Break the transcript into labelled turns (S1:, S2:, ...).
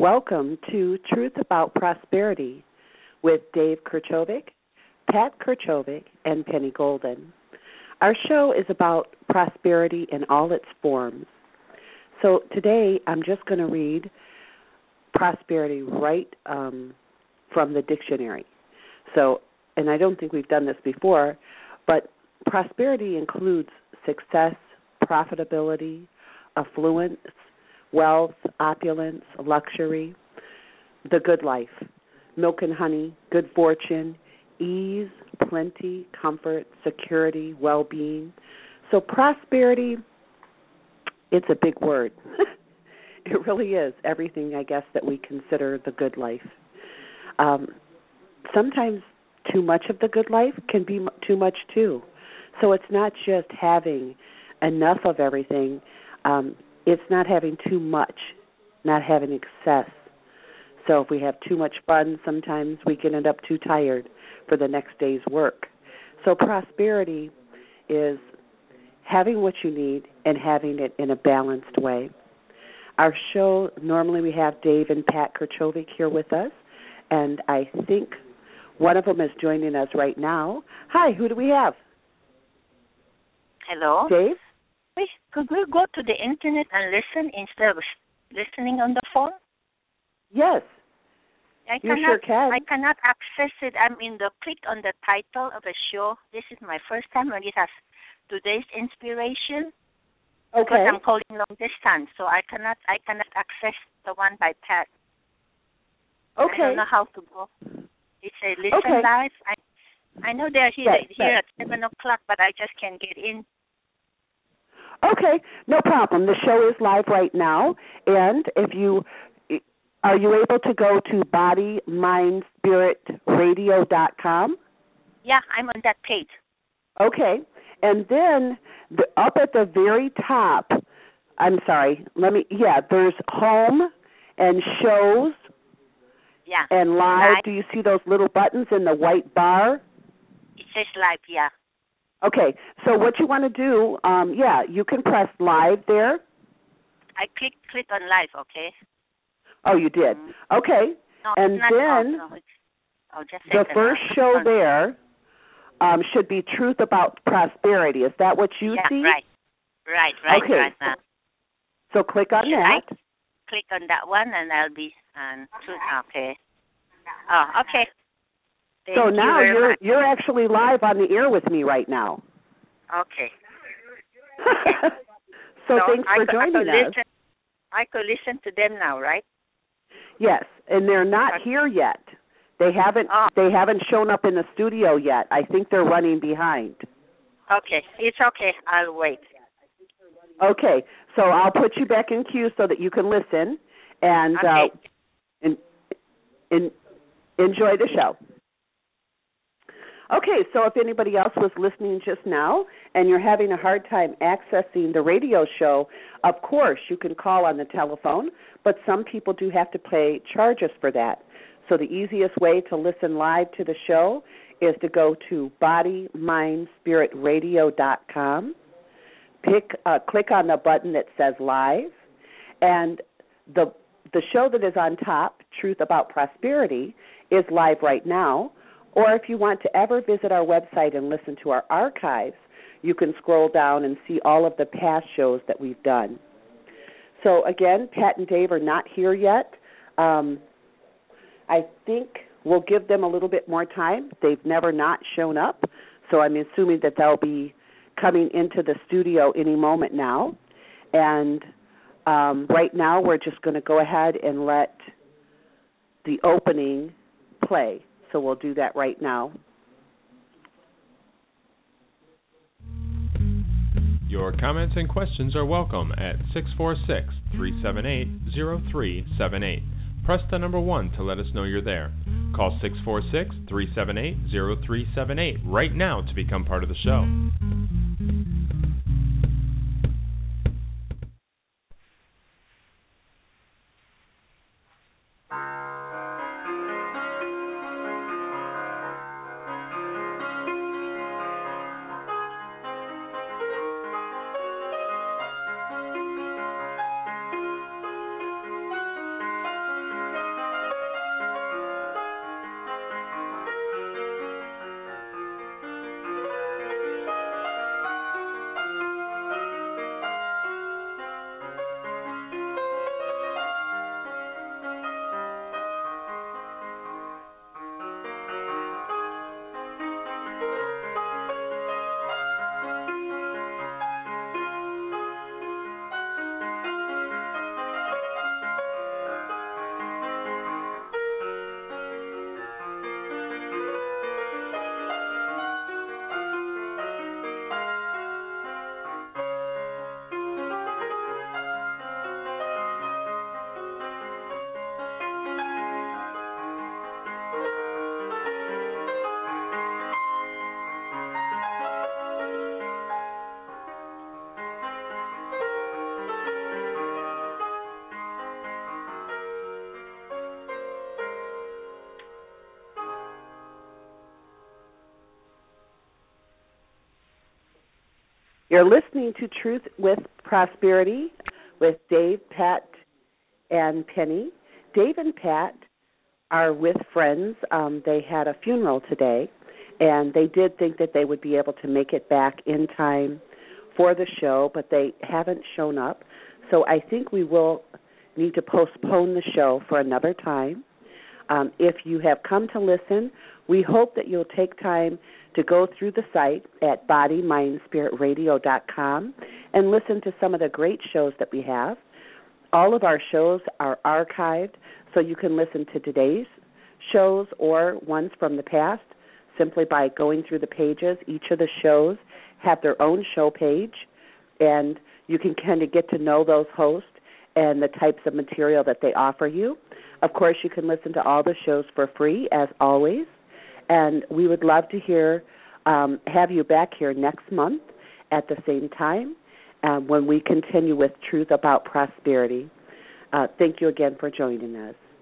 S1: welcome to Truth About Prosperity with Dave Kirchovic, Pat Kirchovic, and Penny Golden. Our show is about prosperity in all its forms. So today I'm just going to read prosperity right from the dictionary. So, and I don't think we've done this before, but prosperity includes success, profitability, affluence, wealth, opulence, luxury, the good life, milk and honey, good fortune, ease, plenty, comfort, security, well-being. So prosperity, it's a big word. It really is everything, I guess, that we consider the good life. Sometimes too much of the good life can be too much too. So it's not just having enough of everything. It's not having too much, not having excess. So if we have too much fun, sometimes we can end up too tired for the next day's work. So prosperity is having what you need and having it in a balanced way. Our show, normally we have Dave and Pat Kirchovic here with us, and I think one of them is joining us right now. Hi, who do we have?
S2: Hello.
S1: Dave?
S2: Could we go to the internet and listen instead of listening on the phone?
S1: Yes. You sure can.
S2: I cannot access it. Click on the title of the show. This is my first time, and it has today's inspiration.
S1: Okay.
S2: Because I'm calling long distance, so I cannot access the one by Pat.
S1: Okay.
S2: I don't know how to go. It says listen live. I know they're here at 7 o'clock, but I just can't get in.
S1: Okay, no problem. The show is live right now, and are you able to go to bodymindspiritradio.com?
S2: Yeah, I'm on that page.
S1: Okay, and then up at the very top, there's home and shows and live. Do you see those little buttons in the white bar?
S2: It says live, yeah.
S1: Okay, so what you want to do, you can press live there.
S2: I clicked on live, okay.
S1: Oh, you did? Okay,
S2: no,
S1: and then the first show there should be Truth About Prosperity. Is that what you see?
S2: Right.
S1: Okay.
S2: Right now.
S1: So click on that.
S2: I click on that one, and I'll be on Truth. Okay. Oh, okay.
S1: So now you're actually live on the air with me right now.
S2: Okay.
S1: so thanks for joining us.
S2: I could listen to them now, right?
S1: Yes, and they're not here yet. They haven't shown up in the studio yet. I think they're running behind.
S2: Okay, it's okay. I'll wait.
S1: Okay, so I'll put you back in queue so that you can listen and enjoy the show. Okay, so if anybody else was listening just now and you're having a hard time accessing the radio show, of course you can call on the telephone, but some people do have to pay charges for that. So the easiest way to listen live to the show is to go to bodymindspiritradio.com, click on the button that says live, and the show that is on top, Truth About Prosperity, is live right now. Or if you want to ever visit our website and listen to our archives, you can scroll down and see all of the past shows that we've done. So again, Pat and Dave are not here yet. I think we'll give them a little bit more time. They've never not shown up, so I'm assuming that they'll be coming into the studio any moment now. And right now we're just going to go ahead and let the opening play. So we'll do that right now.
S3: Your comments and questions are welcome at 646-378-0378. Press the number 1 to let us know you're there. Call 646-378-0378 right now to become part of the show.
S1: You're listening to Truth with Prosperity with Dave, Pat, and Penny. Dave and Pat are with friends. They had a funeral today, and they did think that they would be able to make it back in time for the show, but they haven't shown up. So I think we will need to postpone the show for another time. If you have come to listen, we hope that you'll take time to go through the site at bodymindspiritradio.com and listen to some of the great shows that we have. All of our shows are archived, so you can listen to today's shows or ones from the past simply by going through the pages. Each of the shows have their own show page, and you can kind of get to know those hosts and the types of material that they offer you. Of course, you can listen to all the shows for free, as always, and we would love to have you back here next month at the same time when we continue with Truth About Prosperity. Thank you again for joining us.